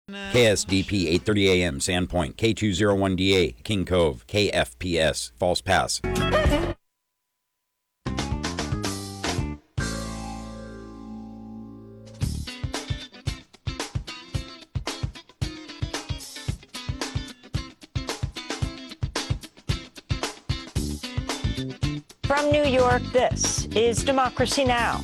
KSDP 830 AM, Sandpoint, K201DA, King Cove, KFPS, False Pass. From New York, this is Democracy Now!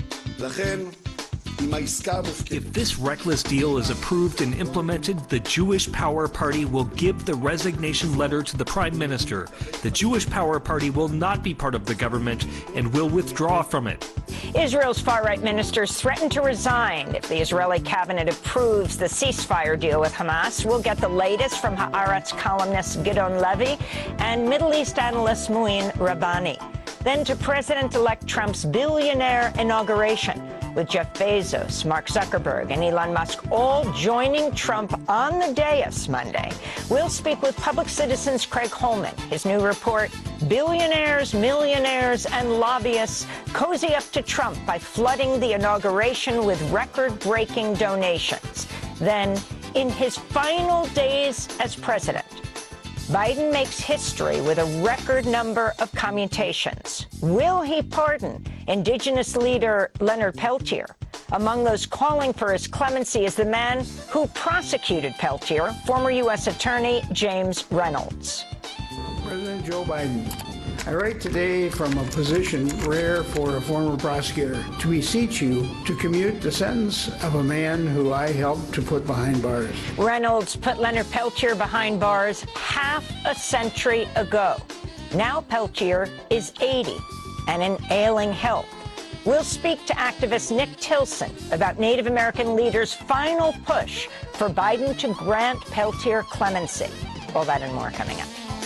If this reckless deal is approved and implemented, the Jewish Power Party will give the resignation letter to the Prime Minister. The Jewish Power Party will not be part of the government and will withdraw from it. Israel's far-right ministers threaten to resign if the Israeli cabinet approves the ceasefire deal with Hamas. We'll get the latest from Haaretz columnist Gidon Levy and Middle East analyst Mouin Rabbani. Then to President-elect Trump's billionaire inauguration, with Jeff Bezos, Mark Zuckerberg, and Elon Musk all joining Trump on the dais Monday. We'll speak with Public Citizen's Craig Holman. His new report, Billionaires, Millionaires, and Lobbyists Cozy Up to Trump by Flooding the Inauguration with Record-Breaking Donations. Then, in his final days as president, Biden makes history with a record number of commutations. Will he pardon Indigenous leader Leonard Peltier? Among those calling for his clemency is the man who prosecuted Peltier, former U.S. Attorney James Reynolds. President Joe Biden, I write today from a position rare for a former prosecutor to beseech you to commute the sentence of a man who I helped to put behind bars. Reynolds put Leonard Peltier behind bars half a century ago. Now Peltier is 80 and in ailing health. We'll speak to activist Nick Tilson about Native American leaders' final push for Biden to grant Peltier clemency. All that and more coming up.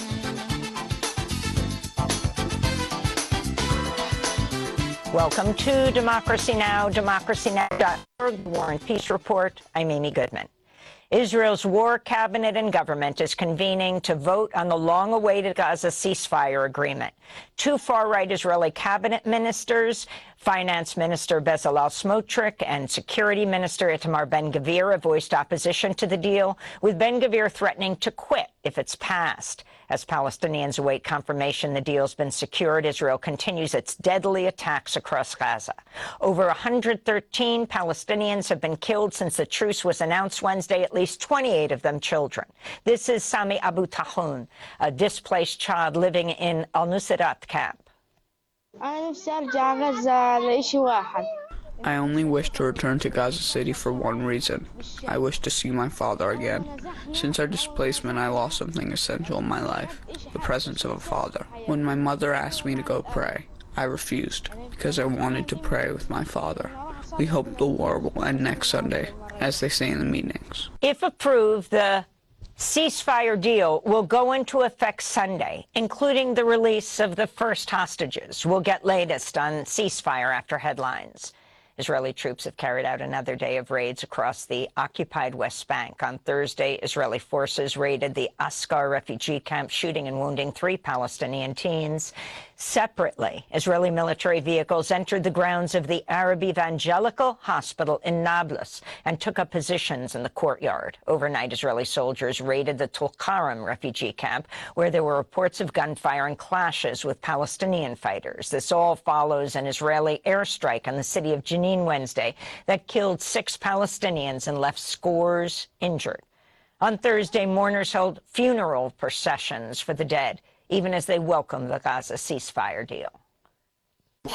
Welcome to Democracy Now!, democracynow.org, War and Peace Report. I'm Amy Goodman. Israel's war cabinet and government is convening to vote on the long-awaited Gaza ceasefire agreement. Two far-right Israeli cabinet ministers, Finance Minister Bezalel Smotrich and Security Minister Itamar Ben-Gvir, have voiced opposition to the deal, with Ben-Gvir threatening to quit if it's passed. As Palestinians await confirmation the deal's been secured, Israel continues its deadly attacks across Gaza. Over 113 Palestinians have been killed since the truce was announced Wednesday, at least 28 of them children. This is Sami Abu Tahun, a displaced child living in Al-Nusrat camp. I only wish to return to Gaza City for one reason. I wish to see my father again. Since our displacement, I lost something essential in my life, the presence of a father. When my mother asked me to go pray, I refused, because I wanted to pray with my father. We hope the war will end next Sunday, as they say in the meetings. If approved, the ceasefire deal will go into effect Sunday, including the release of the first hostages. We'll get latest on ceasefire after headlines. Israeli troops have carried out another day of raids across the occupied West Bank. On Thursday, Israeli forces raided the Askar refugee camp, shooting and wounding 3 Palestinian teens. Separately, Israeli military vehicles entered the grounds of the Arab Evangelical Hospital in Nablus and took up positions in the courtyard. Overnight, Israeli soldiers raided the Tulkarem refugee camp, where there were reports of gunfire and clashes with Palestinian fighters. This all follows an Israeli airstrike on the city of Jenin Wednesday that killed 6 Palestinians and left scores injured. On Thursday, mourners held funeral processions for the dead, even as they welcomed the Gaza ceasefire deal. The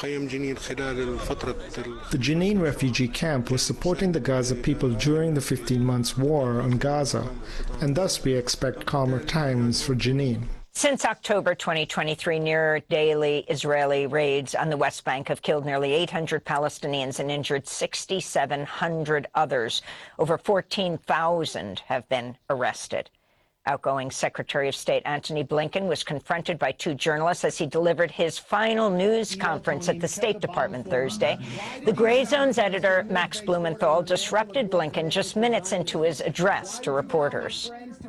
Jenin refugee camp was supporting the Gaza people during the 15 months war on Gaza, and thus we expect calmer times for Jenin. Since October 2023, near-daily Israeli raids on the West Bank have killed nearly 800 Palestinians and injured 6,700 others. Over 14,000 have been arrested. Outgoing Secretary of State Antony Blinken was confronted by 2 journalists as he delivered his final news conference at the State Department Thursday. The Gray Zone's editor, Max Blumenthal, disrupted Blinken just minutes into his address to reporters.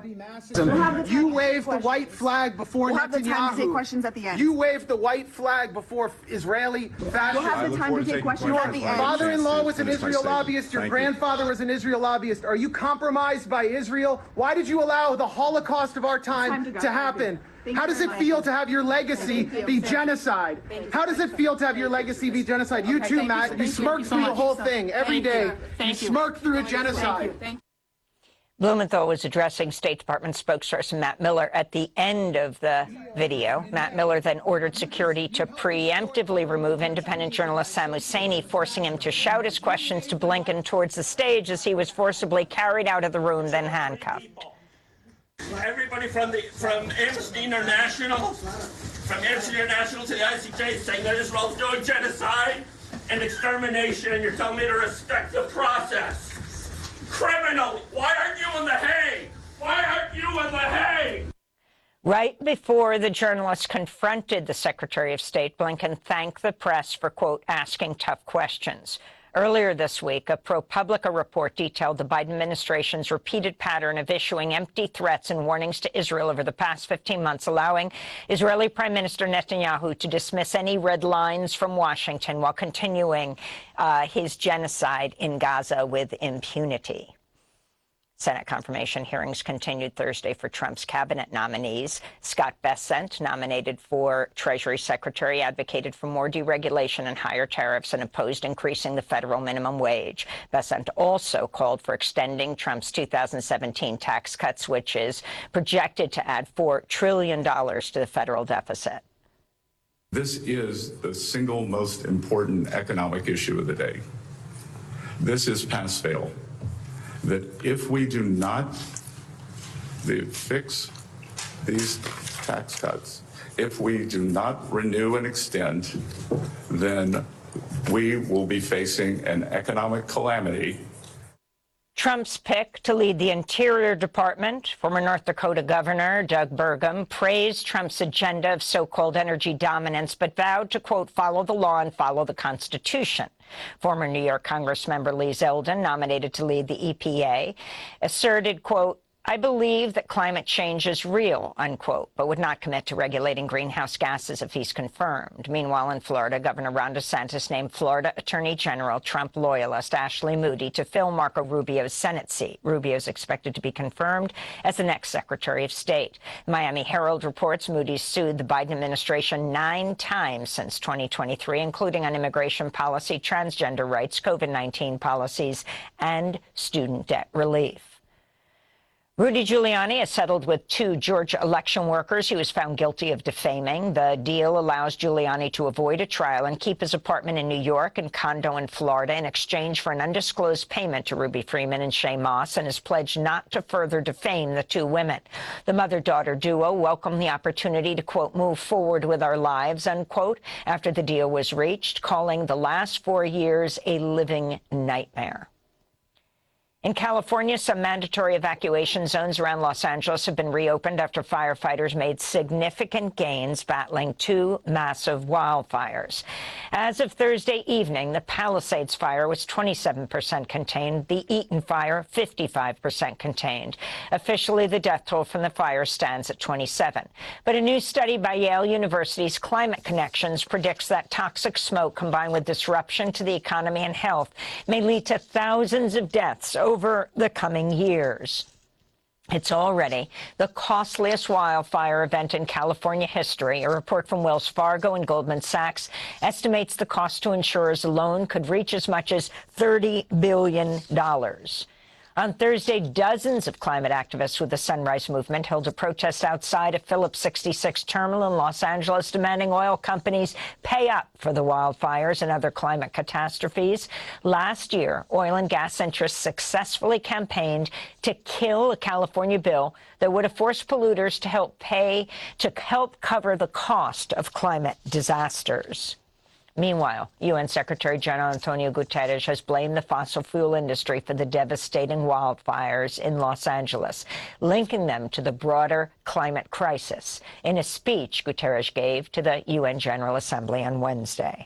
be massive. You waved the white flag before We'll Netanyahu. have the time to take questions at the end. You waved the white flag before Israeli fascists. We'll have the time to take questions at the Your end. father-in-law was an Israel lobbyist. Your grandfather was an Israel lobbyist. Are you compromised by Israel? Why did you allow the Holocaust of our time to happen? How does it feel to have your legacy be genocide? How does it feel to have your legacy be genocide? You too, Matt. You smirk through the whole thing every day. You smirk through a genocide. Blumenthal was addressing State Department spokesperson Matt Miller at the end of the video. Matt Miller then ordered security to preemptively remove independent journalist Sam Husseini, forcing him to shout his questions to Blinken towards the stage as he was forcibly carried out of the room, then handcuffed. Everybody from Amnesty International, to the ICJ saying that Israel's doing genocide and extermination. You're telling me to respect the process. Criminal, why aren't you in The Hague? Why aren't you in The Hague? Right before the journalists confronted the Secretary of State, Blinken thanked the press for, quote, asking tough questions. Earlier this week, a ProPublica report detailed the Biden administration's repeated pattern of issuing empty threats and warnings to Israel over the past 15 months, allowing Israeli Prime Minister Netanyahu to dismiss any red lines from Washington while continuing his genocide in Gaza with impunity. Senate confirmation hearings continued Thursday for Trump's cabinet nominees. Scott Bessent, nominated for Treasury Secretary, advocated for more deregulation and higher tariffs and opposed increasing the federal minimum wage. Bessent also called for extending Trump's 2017 tax cuts, which is projected to add $4 trillion to the federal deficit. This is the single most important economic issue of the day. This is pass-fail. That if we do not fix these tax cuts, if we do not renew and extend, then we will be facing an economic calamity. Trump's pick to lead the Interior Department, former North Dakota Governor Doug Burgum, praised Trump's agenda of so-called energy dominance, but vowed to, quote, follow the law and follow the Constitution. Former New York Congressmember Lee Zeldin, nominated to lead the EPA, asserted, quote, I believe that climate change is real, unquote, but would not commit to regulating greenhouse gases if he's confirmed. Meanwhile, in Florida, Governor Ron DeSantis named Florida Attorney General Trump loyalist Ashley Moody to fill Marco Rubio's Senate seat. Rubio is expected to be confirmed as the next Secretary of State. The Miami Herald reports Moody sued the Biden administration 9 times since 2023, including on immigration policy, transgender rights, COVID-19 policies, and student debt relief. Rudy Giuliani has settled with 2 Georgia election workers he was found guilty of defaming. The deal allows Giuliani to avoid a trial and keep his apartment in New York and condo in Florida in exchange for an undisclosed payment to Ruby Freeman and Shay Moss, and has pledged not to further defame the 2 women. The mother-daughter duo welcomed the opportunity to, quote, move forward with our lives, unquote, after the deal was reached, calling the last 4 years a living nightmare. In California, some mandatory evacuation zones around Los Angeles have been reopened after firefighters made significant gains battling 2 massive wildfires. As of Thursday evening, the Palisades fire was 27% contained, the Eaton fire 55% contained. Officially, the death toll from the fire stands at 27. But a new study by Yale University's Climate Connections predicts that toxic smoke combined with disruption to the economy and health may lead to thousands of deaths over the coming years. It's already the costliest wildfire event in California history. A report from Wells Fargo and Goldman Sachs estimates the cost to insurers alone could reach as much as $30 billion. On Thursday, dozens of climate activists with the Sunrise Movement held a protest outside a Phillips 66 terminal in Los Angeles, demanding oil companies pay up for the wildfires and other climate catastrophes. Last year, oil and gas interests successfully campaigned to kill a California bill that would have forced polluters to help cover the cost of climate disasters. Meanwhile, UN Secretary General Antonio Guterres has blamed the fossil fuel industry for the devastating wildfires in Los Angeles, linking them to the broader climate crisis. In a speech Guterres gave to the UN General Assembly on Wednesday.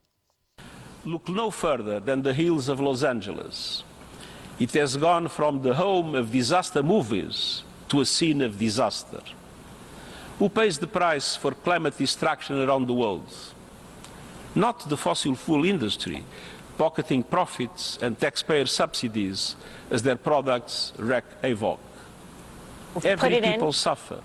Look no further than the hills of Los Angeles. It has gone from the home of disaster movies to a scene of disaster? Who pays the price for climate destruction around the world? Not the fossil fuel industry, pocketing profits and taxpayer subsidies as their products wreak havoc. Every people suffer.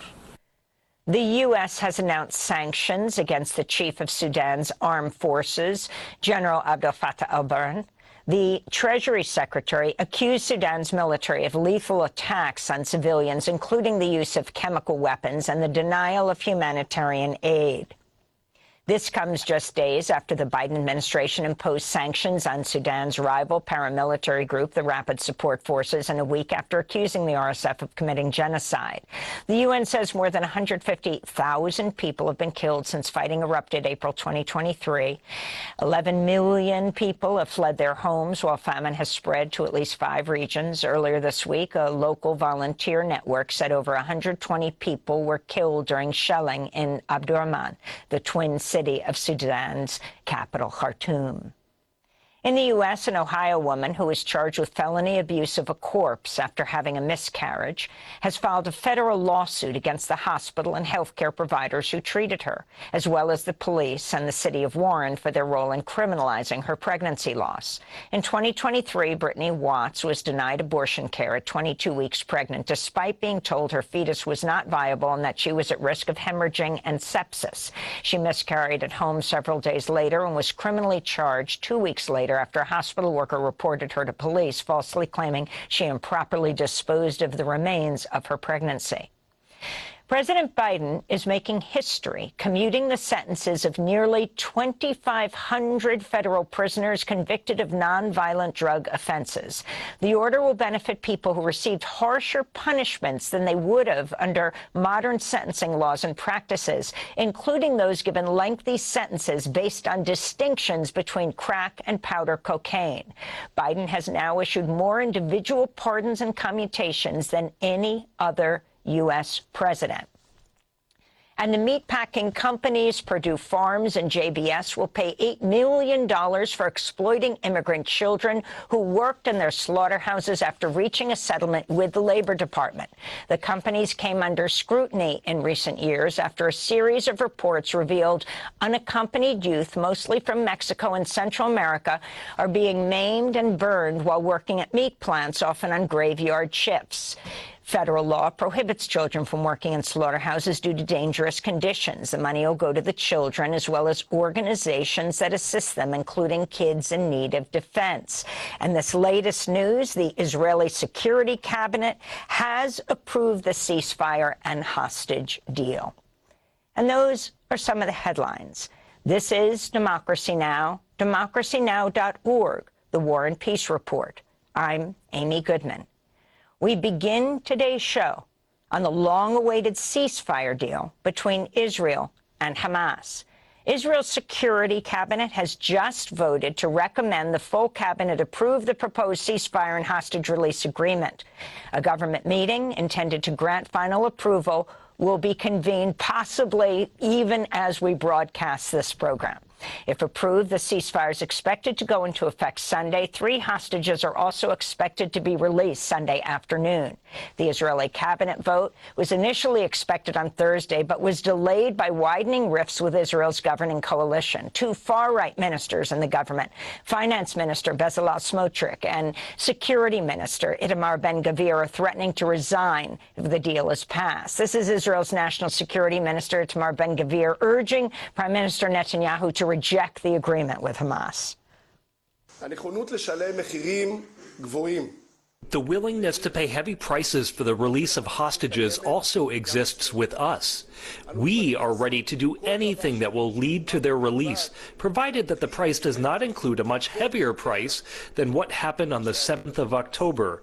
The U.S. has announced sanctions against the chief of Sudan's armed forces, General Abdel Fattah al-Burhan. The Treasury Secretary accused Sudan's military of lethal attacks on civilians, including the use of chemical weapons and the denial of humanitarian aid. This comes just days after the Biden administration imposed sanctions on Sudan's rival paramilitary group, the Rapid Support Forces, and a week after accusing the RSF of committing genocide. The UN says more than 150,000 people have been killed since fighting erupted April 2023. 11 million people have fled their homes, while famine has spread to at least 5 regions. Earlier this week, a local volunteer network said over 120 people were killed during shelling in Omdurman, the twin city of Sudan's capital, Khartoum. In the U.S., an Ohio woman who is charged with felony abuse of a corpse after having a miscarriage has filed a federal lawsuit against the hospital and healthcare providers who treated her, as well as the police and the city of Warren for their role in criminalizing her pregnancy loss. In 2023, Brittany Watts was denied abortion care at 22 weeks pregnant, despite being told her fetus was not viable and that she was at risk of hemorrhaging and sepsis. She miscarried at home several days later and was criminally charged 2 weeks later after a hospital worker reported her to police, falsely claiming she improperly disposed of the remains of her pregnancy. President Biden is making history, commuting the sentences of nearly 2,500 federal prisoners convicted of nonviolent drug offenses. The order will benefit people who received harsher punishments than they would have under modern sentencing laws and practices, including those given lengthy sentences based on distinctions between crack and powder cocaine. Biden has now issued more individual pardons and commutations than any other U.S. president. And the meatpacking companies Purdue Farms and JBS will pay $8 million for exploiting immigrant children who worked in their slaughterhouses after reaching a settlement with the Labor Department. The companies came under scrutiny in recent years after a series of reports revealed unaccompanied youth, mostly from Mexico and Central America, are being maimed and burned while working at meat plants, often on graveyard shifts. Federal law prohibits children from working in slaughterhouses due to dangerous conditions. The money will go to the children as well as organizations that assist them, including Kids in Need of Defense. And this latest news, the Israeli Security Cabinet has approved the ceasefire and hostage deal. And those are some of the headlines. This is Democracy Now!, democracynow.org, the War and Peace Report. I'm Amy Goodman. We begin today's show on the long-awaited ceasefire deal between Israel and Hamas. Israel's Security Cabinet has just voted to recommend the full cabinet approve the proposed ceasefire and hostage release agreement. A government meeting intended to grant final approval will be convened possibly even as we broadcast this program. If approved, the ceasefire is expected to go into effect Sunday. 3 hostages are also expected to be released Sunday afternoon. The Israeli cabinet vote was initially expected on Thursday, but was delayed by widening rifts with Israel's governing coalition. 2 far-right ministers in the government, Finance Minister Bezalel Smotrich and Security Minister Itamar Ben-Gvir, are threatening to resign if the deal is passed. This is Israel's National Security Minister Itamar Ben-Gvir urging Prime Minister Netanyahu to reject the agreement with Hamas. The willingness to pay heavy prices for the release of hostages also exists with us. We are ready to do anything that will lead to their release, provided that the price does not include a much heavier price than what happened on the 7th of October.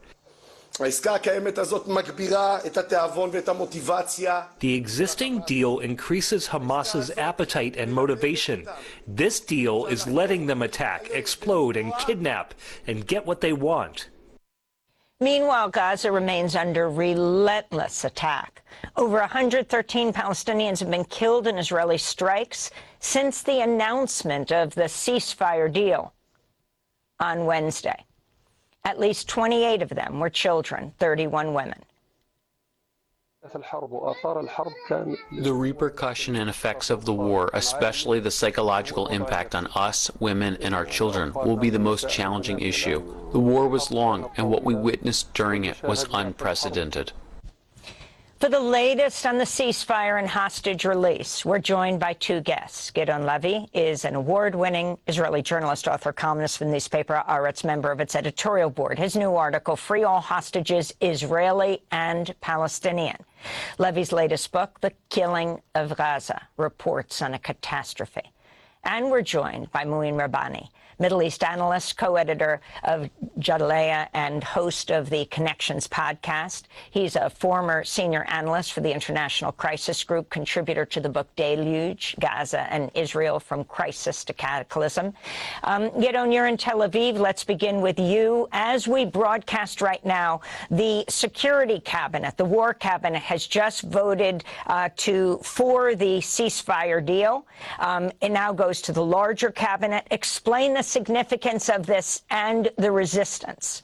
The existing deal increases Hamas's appetite and motivation. This deal is letting them attack, explode, and kidnap, and get what they want. Meanwhile, Gaza remains under relentless attack. Over 113 Palestinians have been killed in Israeli strikes since the announcement of the ceasefire deal on Wednesday. At least 28 of them were children, 31 women. The repercussion and effects of the war, especially the psychological impact on us, women, and our children, will be the most challenging issue. The war was long, and what we witnessed during it was unprecedented. For the latest on the ceasefire and hostage release, we're joined by two guests. Gideon Levy is an award-winning Israeli journalist, author, columnist for the newspaper Haaretz, member of its editorial board. His new article, Free All Hostages, Israeli and Palestinian. Levy's latest book, The Killing of Gaza, reports on a catastrophe. And we're joined by Mouin Rabbani, Middle East analyst, co-editor of Jadalea, and host of the Connections podcast. He's a former senior analyst for the International Crisis Group, contributor to the book Deluge, Gaza and Israel from Crisis to Cataclysm. Gideon, you're in Tel Aviv. Let's begin with you. As we broadcast right now, the Security Cabinet, the War Cabinet, has just voted for the ceasefire deal. It now goes to the larger cabinet. Explain the significance of this and the resistance.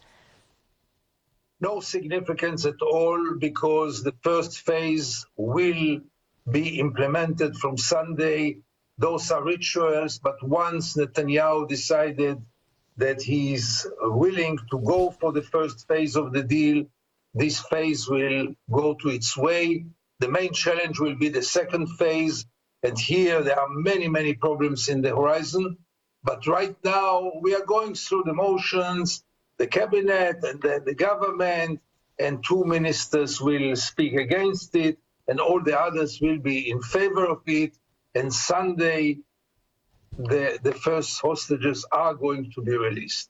No significance at all, because the first phase will be implemented from Sunday. Those are rituals, but once Netanyahu decided that he's willing to go for the first phase of the deal, this phase will go to its way. The main challenge will be the second phase. And here there are many, many problems in the horizon. But right now we are going through the motions, the cabinet and the government, and two ministers will speak against it, and all the others will be in favor of it. And Sunday, the first hostages are going to be released.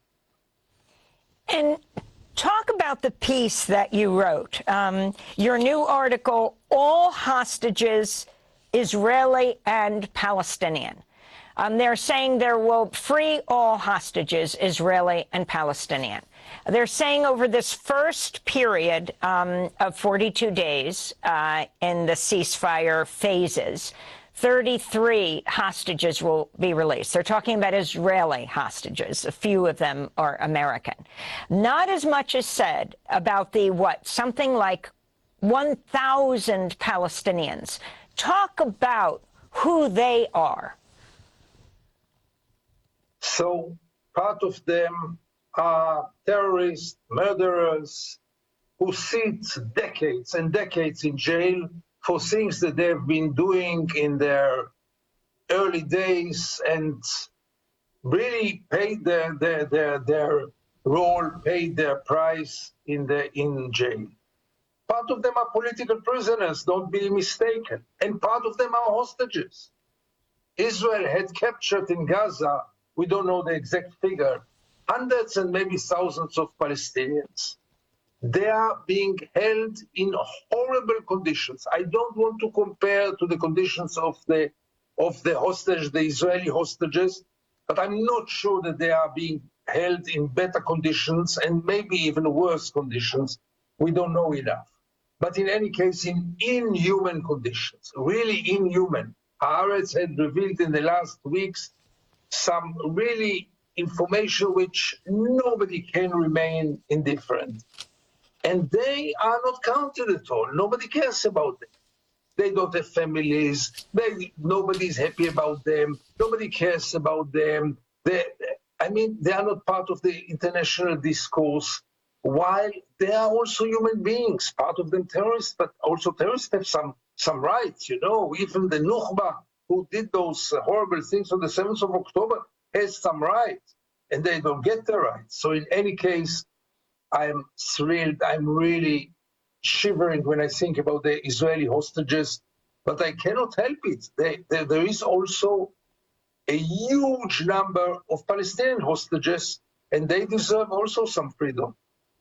And talk about the piece that you wrote, your new article, All Hostages, Israeli and Palestinian. They're saying there will free all hostages, Israeli and Palestinian. They're saying over this first period of 42 days in the ceasefire phases, 33 hostages will be released. They're talking about Israeli hostages. A few of them are American. Not as much is said about the, something like 1,000 Palestinians. Talk about who they are. So part of them are terrorists, murderers, who sit decades and decades in jail for things that they've been doing in their early days, and really paid their role, paid their price in jail. Part of them are political prisoners, don't be mistaken, and part of them are hostages. Israel had captured in Gaza, we don't know the exact figure, hundreds and maybe thousands of Palestinians. They are being held in horrible conditions. I don't want to compare to the conditions of the hostage, the Israeli hostages, but I'm not sure that they are being held in better conditions and maybe even worse conditions. We don't know enough. But in any case, in inhuman conditions, really inhuman. Haaretz had revealed in the last weeks some really information which nobody can remain indifferent. And they are not counted at all. Nobody cares about them. They don't have families. Nobody's happy about them. Nobody cares about them. They are not part of the international discourse, while they are also human beings, part of them terrorists, but also terrorists have some rights, you know. Even the Nukhba, who did those horrible things on the 7th of October, has some rights, and they don't get the rights. So in any case, I'm thrilled. I'm really shivering when I think about the Israeli hostages, but I cannot help it. There is also a huge number of Palestinian hostages, and they deserve also some freedom.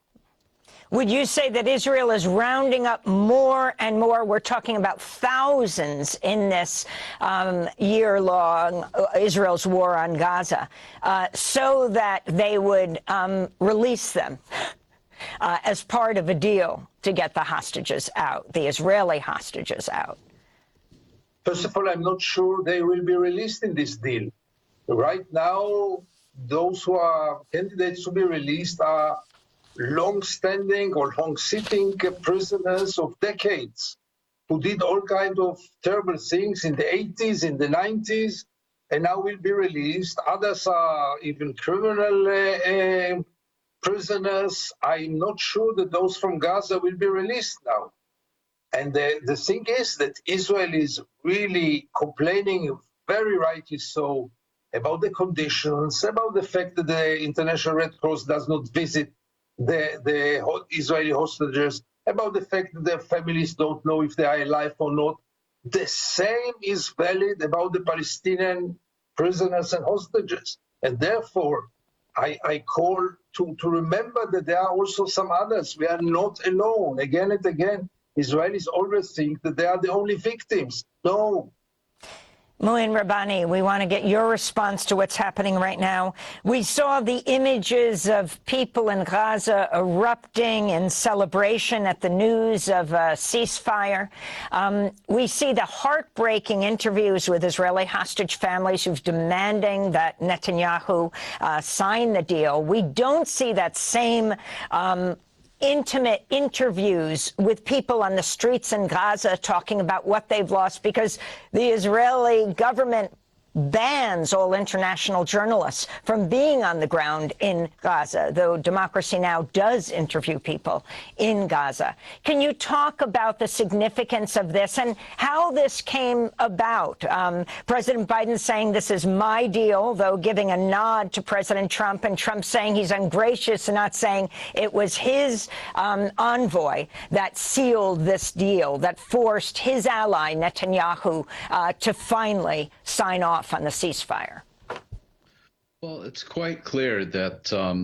Would you say that Israel is rounding up more and more? We're talking about thousands in this year-long Israel's war on Gaza, so that they would release them as part of a deal to get the hostages out, the Israeli hostages out? First of all, I'm not sure they will be released in this deal. Right now, those who are candidates to be released are long-standing or long-sitting prisoners of decades. who did all kinds of terrible things in the 80s, in the 90s, and now will be released. Others are even criminal prisoners. I'm not sure that those from Gaza will be released now. And the thing is that Israel is really complaining, very rightly so, about the conditions, about the fact that the International Red Cross does not visit the Israeli hostages, about the fact that their families don't know if they are alive or not. The same is valid about the Palestinian prisoners and hostages. And therefore, I call to remember that there are also some others. We are not alone. Again and again, Israelis always think that they are the only victims. No. Mouin Rabbani, we want to get your response to what's happening right now. We saw the images of people in Gaza erupting in celebration at the news of a ceasefire. We see the heartbreaking interviews with Israeli hostage families who've demanding that Netanyahu sign the deal. We don't see that same intimate interviews with people on the streets in Gaza talking about what they've lost, because the Israeli government bans all international journalists from being on the ground in Gaza, though Democracy Now! Does interview people in Gaza. Can you talk about the significance of this and how this came about? President Biden saying this is my deal, though giving a nod to President Trump, and Trump saying he's ungracious and not saying it was his envoy that sealed this deal, that forced his ally Netanyahu to finally sign off on the ceasefire. Well, it's quite clear that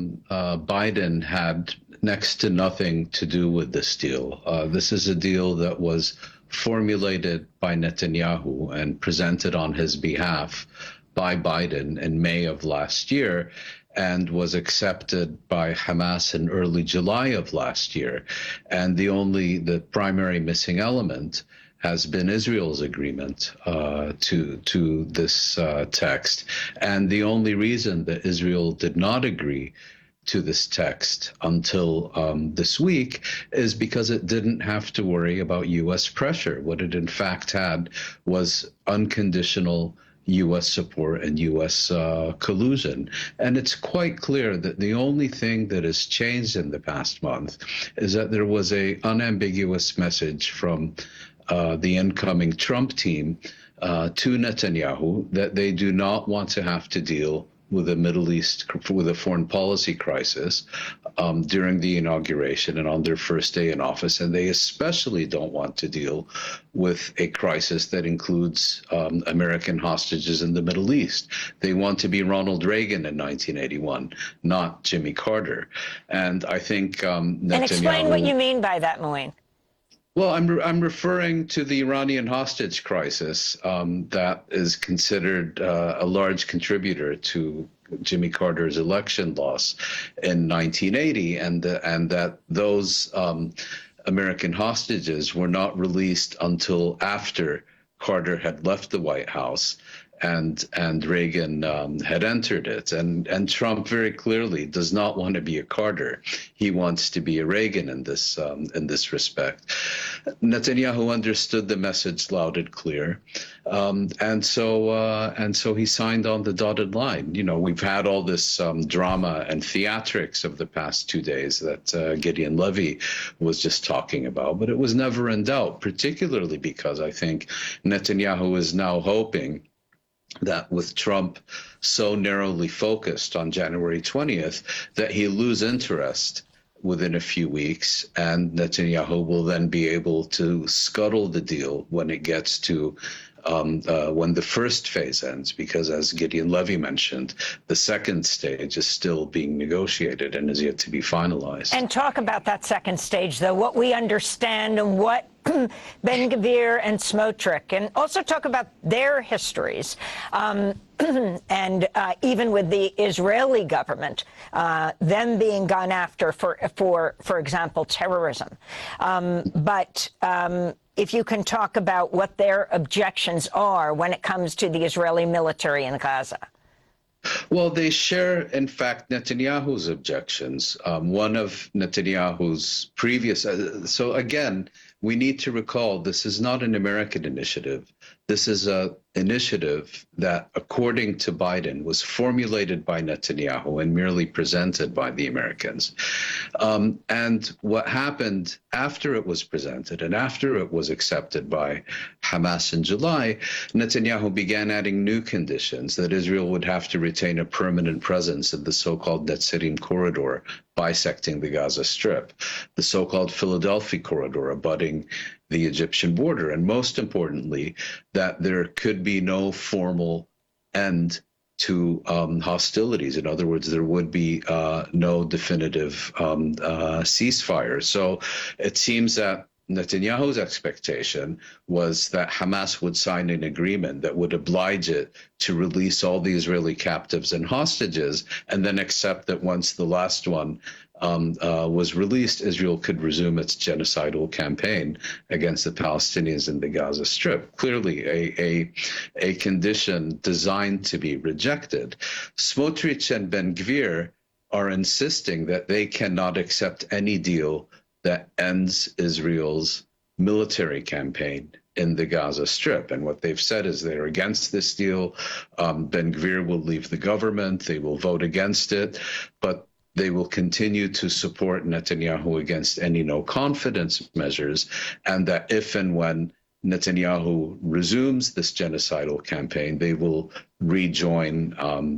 Biden had next to nothing to do with this deal. This is a deal that was formulated by Netanyahu and presented on his behalf by Biden in May of last year, and was accepted by Hamas in early July of last year. And the primary missing element has been Israel's agreement to this text. And the only reason that Israel did not agree to this text until this week is because it didn't have to worry about U.S. pressure. What it in fact had was unconditional U.S. support and U.S. collusion. And it's quite clear that the only thing that has changed in the past month is that there was an unambiguous message from the incoming Trump team to Netanyahu that they do not want to have to deal with the Middle East, with a foreign policy crisis during the inauguration and on their first day in office. And they especially don't want to deal with a crisis that includes American hostages in the Middle East. They want to be Ronald Reagan in 1981, not Jimmy Carter. And I think Netanyahu... And explain what you mean by that, Mouin. Well, I'm referring to the Iranian hostage crisis that is considered a large contributor to Jimmy Carter's election loss in 1980, and that those American hostages were not released until after Carter had left the White House and Reagan had entered it. And Trump very clearly does not want to be a Carter. He wants to be a Reagan in this respect. Netanyahu understood the message loud and clear. And so he signed on the dotted line. You know, we've had all this drama and theatrics of the past 2 days that Gideon Levy was just talking about, but it was never in doubt, particularly because I think Netanyahu is now hoping that with Trump so narrowly focused on January 20th, that he'll lose interest within a few weeks, and Netanyahu will then be able to scuttle the deal when it gets to when the first phase ends, because as Gideon Levy mentioned, the second stage is still being negotiated and is yet to be finalized. And talk about that second stage, though, what we understand and what Ben-Gvir and Smotrich, and also talk about their histories, and even with the Israeli government, them being gone after for example, terrorism. But if you can talk about what their objections are when it comes to the Israeli military in Gaza. Well, they share, in fact, Netanyahu's objections. One of Netanyahu's previous, so again, we need to recall this is not an American initiative. This is an initiative that, according to Biden, was formulated by Netanyahu and merely presented by the Americans. And what happened after it was presented and after it was accepted by Hamas in July, Netanyahu began adding new conditions that Israel would have to retain a permanent presence in the so-called Netzirim corridor, bisecting the Gaza Strip, the so-called Philadelphia corridor abutting the Egyptian border, and most importantly, that there could be no formal end to hostilities. In other words, there would be no definitive ceasefire. So it seems that Netanyahu's expectation was that Hamas would sign an agreement that would oblige it to release all the Israeli captives and hostages, and then accept that once the last one was released, Israel could resume its genocidal campaign against the Palestinians in the Gaza Strip. Clearly a condition designed to be rejected. Smotrich and Ben-Gvir are insisting that they cannot accept any deal that ends Israel's military campaign in the Gaza Strip. And what they've said is they're against this deal. Ben-Gvir will leave the government. They will vote against it. But they will continue to support Netanyahu against any no-confidence measures, and that if and when Netanyahu resumes this genocidal campaign, they will rejoin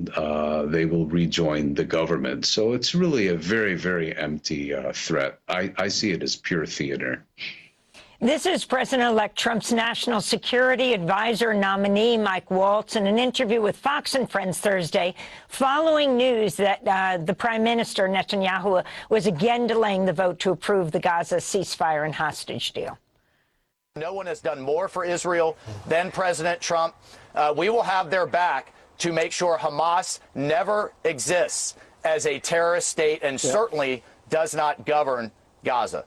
the government. So it's really a very, very empty threat. I see it as pure theater. This is President-elect Trump's national security advisor nominee, Mike Waltz, in an interview with Fox and Friends Thursday, following news that the Prime Minister, Netanyahu, was again delaying the vote to approve the Gaza ceasefire and hostage deal. No one has done more for Israel than President Trump. We will have their back to make sure Hamas never exists as a terrorist state and certainly does not govern Gaza.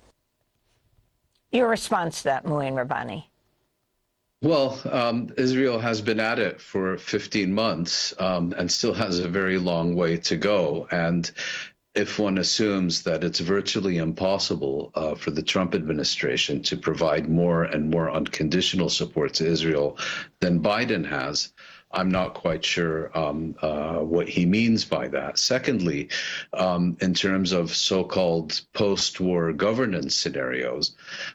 Your response to that, Mouin Rabbani? Well, Israel has been at it for 15 months and still has a very long way to go. And if one assumes that it's virtually impossible for the Trump administration to provide more and more unconditional support to Israel than Biden has, I'm not quite sure what he means by that. Secondly, in terms of so-called post-war governance scenarios,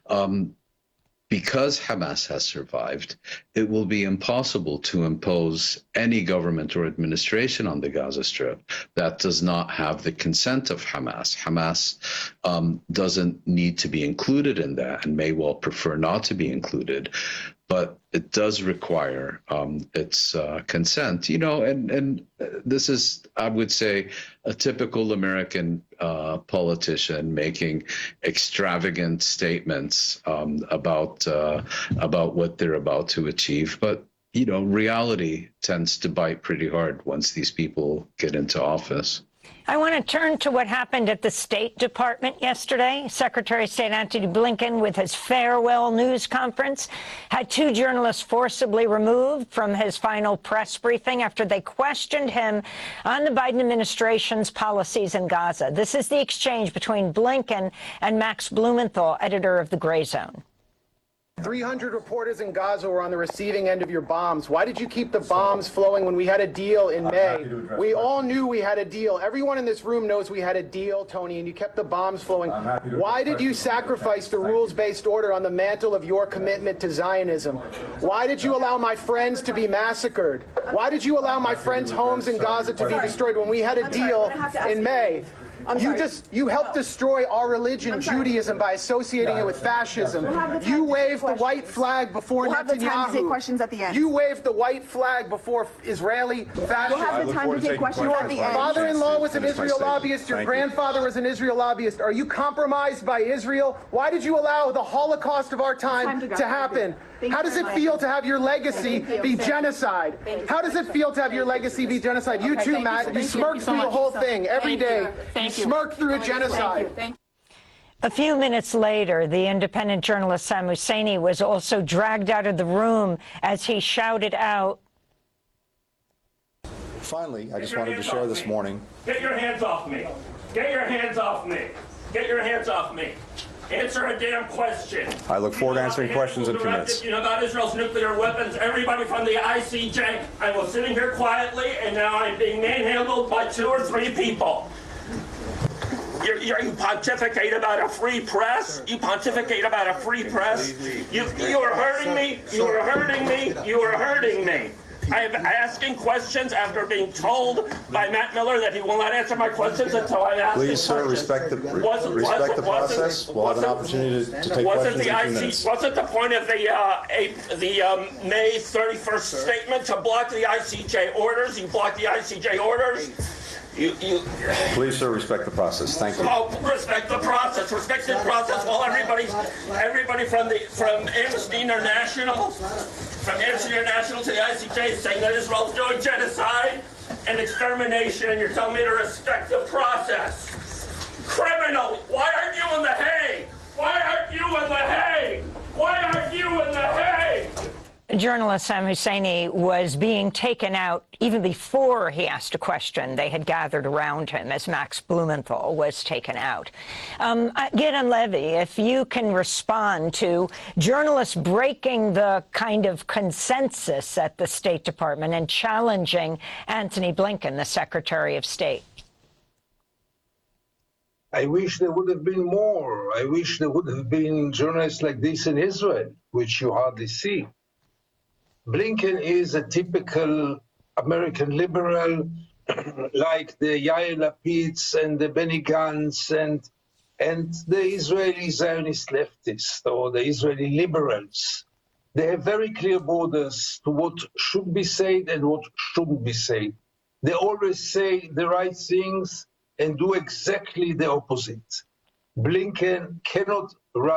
because Hamas has survived, it will be impossible to impose any government or administration on the Gaza Strip that does not have the consent of Hamas. Hamas doesn't need to be included in that and may well prefer not to be included, but it does require its consent. You know, and this is, I would say, a typical American politician making extravagant statements about what they're about to achieve. But, you know, reality tends to bite pretty hard once these people get into office. I want to turn to what happened at the State Department yesterday. Secretary of State Antony Blinken, with his farewell news conference, had two journalists forcibly removed from his final press briefing after they questioned him on the Biden administration's policies in Gaza. This is the exchange between Blinken and Max Blumenthal, editor of The Gray Zone. 300 reporters in Gaza were on the receiving end of your bombs. Why did you keep the bombs flowing when we had a deal in May? We all knew we had a deal. Everyone in this room knows we had a deal, Tony, and you kept the bombs flowing. Why did you sacrifice the rules-based order on the mantle of your commitment to Zionism? Why did you allow my friends to be massacred? Why did you allow my friends' homes in Gaza to be destroyed when we had a deal in May? You helped destroy our religion, Judaism, by associating it with fascism. You waved the white flag before Netanyahu. We'll have the time to take questions at the end. You waved the white flag before Israeli fascism. We'll have the time to take questions at the end. Father-in-law was an Israel lobbyist. Your grandfather was an Israel lobbyist. Are you compromised by Israel? Why did you allow the Holocaust of our time to happen? How does it feel to have your legacy be genocide? How does it feel to have your legacy be genocide? You too, Matt. You smirked through the whole thing every day. You smirked through a genocide. A few minutes later, the independent journalist Sam Husseini was also dragged out of the room as he shouted out, Finally, I just wanted to share this morning. Get your hands off me. Get your hands off me. Get your hands off me. Answer a damn question. I look forward to answering questions in a few minutes. You know about Israel's nuclear weapons. Everybody from the ICJ. I was sitting here quietly, and now I'm being manhandled by 2 or 3 people. You pontificate about a free press? You pontificate about a free press? You are hurting me. You are hurting me. You are hurting me. I am asking questions after being told by Matt Miller that he will not answer my questions until I ask. Please, sir, respect the process. We'll have an opportunity to take questions in a few minutes. Wasn't the point of the May 31st statement to block the ICJ orders? You blocked the ICJ orders. Please, sir, respect the process. Thank you. Oh, respect the process. Respect the process. Well, everybody from Amnesty International, to the ICJ is saying that Israel's doing genocide and extermination, and you're telling me to respect the process. Criminal! Why aren't you in The Hague? Why aren't you in The Hague? Why aren't you in The Hague? Journalist Sam Husseini was being taken out even before he asked a question. They had gathered around him as Max Blumenthal was taken out. Gideon Levy, if you can respond to journalists breaking the kind of consensus at the State Department and challenging Antony Blinken, the Secretary of State. I wish there would have been more. I wish there would have been journalists like this in Israel, which you hardly see. Blinken is a typical American liberal, like the Yair Lapids and the Benny Gantz and the Israeli Zionist leftists or the Israeli liberals. They have very clear borders to what should be said and what shouldn't be said. They always say the right things and do exactly the opposite. Blinken cannot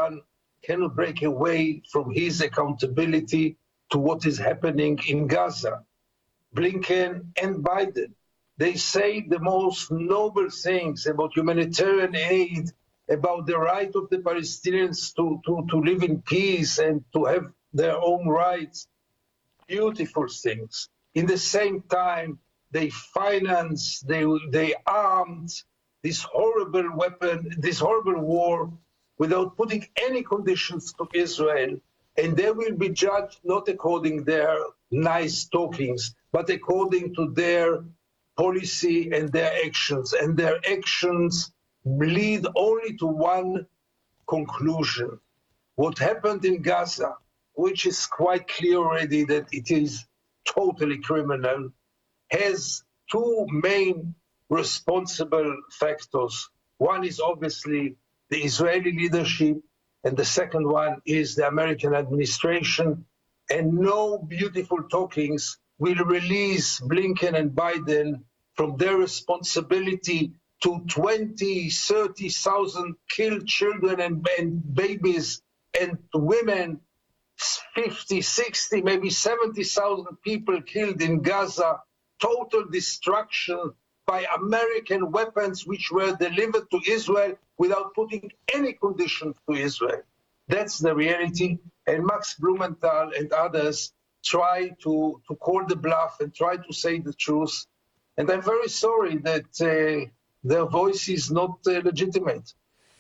break away from his accountability to what is happening in Gaza. Blinken and Biden, they say the most noble things about humanitarian aid, about the right of the Palestinians to live in peace and to have their own rights. Beautiful things. In the same time, they financed, they armed this horrible weapon, this horrible war without putting any conditions to Israel. And they will be judged not according to their nice talkings, but according to their policy and their actions. And their actions lead only to one conclusion. What happened in Gaza, which is quite clear already that it is totally criminal, has 2 main responsible factors. One is obviously the Israeli leadership, and the second one is the American administration. And no beautiful talkings will release Blinken and Biden from their responsibility to 20, 30,000 killed children and babies and women, 50, 60, maybe 70,000 people killed in Gaza, total destruction by American weapons which were delivered to Israel without putting any conditions to Israel. That's the reality. And Max Blumenthal and others try to call the bluff and try to say the truth. And I'm very sorry that their voice is not legitimate.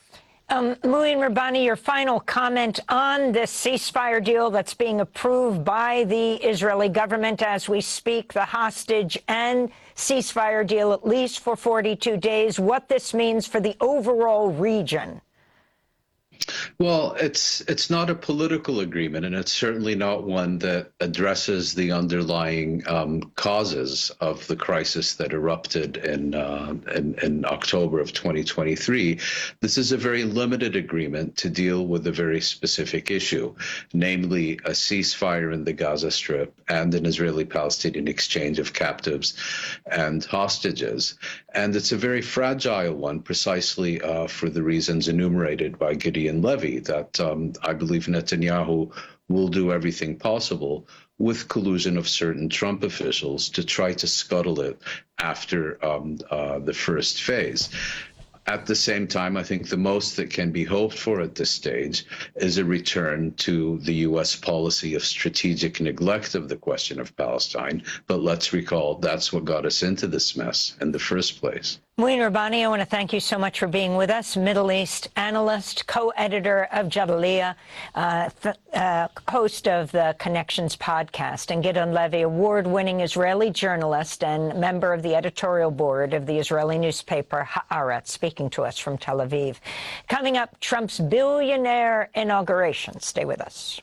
Mouin Rabbani, your final comment on this ceasefire deal that's being approved by the Israeli government as we speak, the hostage and ceasefire deal, at least for 42 days, what this means for the overall region. Well, it's not a political agreement, and it's certainly not one that addresses the underlying causes of the crisis that erupted in October of 2023. This is a very limited agreement to deal with a very specific issue, namely a ceasefire in the Gaza Strip and an Israeli-Palestinian exchange of captives and hostages. And it's a very fragile one, precisely for the reasons enumerated by Gideon Levy, that I believe Netanyahu will do everything possible with collusion of certain Trump officials to try to scuttle it after the first phase. At the same time, I think the most that can be hoped for at this stage is a return to the U.S. policy of strategic neglect of the question of Palestine. But let's recall that's what got us into this mess in the first place. Mouin Rabbani, I want to thank you so much for being with us. Middle East analyst, co-editor of Jabaliya, host of the Connections podcast, and Gideon Levy, award-winning Israeli journalist and member of the editorial board of the Israeli newspaper Haaretz, speaking to us from Tel Aviv. Coming up, Trump's billionaire inauguration. Stay with us.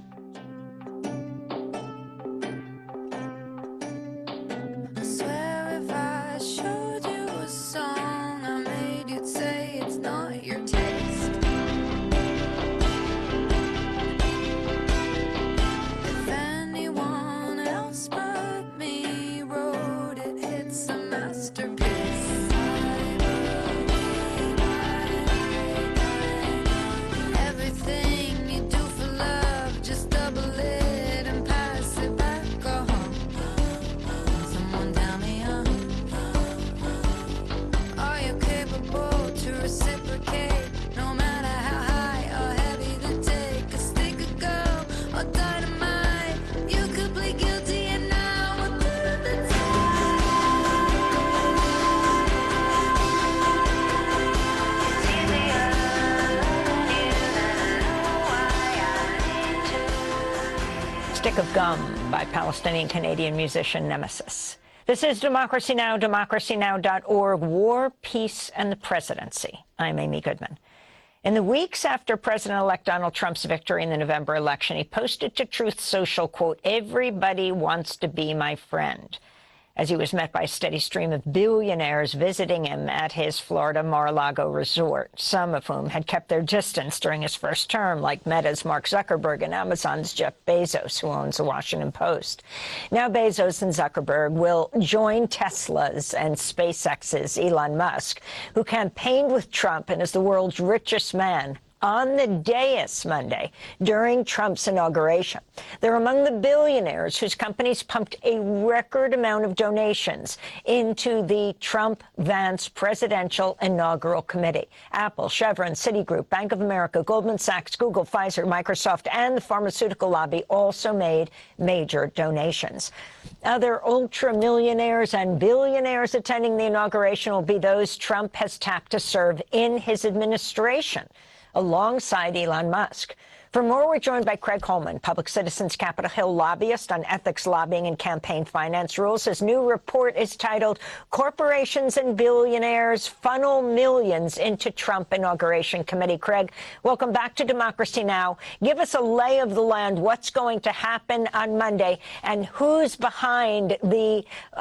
Stick of Gum by Palestinian-Canadian musician Nemesis. This is Democracy Now!, democracynow.org, War, Peace, and the Presidency. I'm Amy Goodman. In the weeks after President-elect Donald Trump's victory in the November election, he posted to Truth Social, quote, "Everybody wants to be my friend," as he was met by a steady stream of billionaires visiting him at his Florida Mar-a-Lago resort, some of whom had kept their distance during his first term, like Meta's Mark Zuckerberg and Amazon's Jeff Bezos, who owns the Washington Post. Now Bezos and Zuckerberg will join Tesla's and SpaceX's Elon Musk, who campaigned with Trump and is the world's richest man, on the dais Monday during Trump's inauguration. They're among the billionaires whose companies pumped a record amount of donations into the Trump-Vance Presidential Inaugural Committee. Apple, Chevron, Citigroup, Bank of America, Goldman Sachs, Google, Pfizer, Microsoft, and the pharmaceutical lobby also made major donations. Other ultra-millionaires and billionaires attending the inauguration will be those Trump has tapped to serve in his administration, alongside Elon Musk. For more, we're joined by Craig Holman, Public Citizens Capitol Hill lobbyist on ethics, lobbying, and campaign finance rules. His new report is titled "Corporations and Billionaires Funnel Millions into Trump Inauguration Committee." Craig, welcome back to Democracy Now! Give us a lay of the land. What's going to happen on Monday, and who's behind the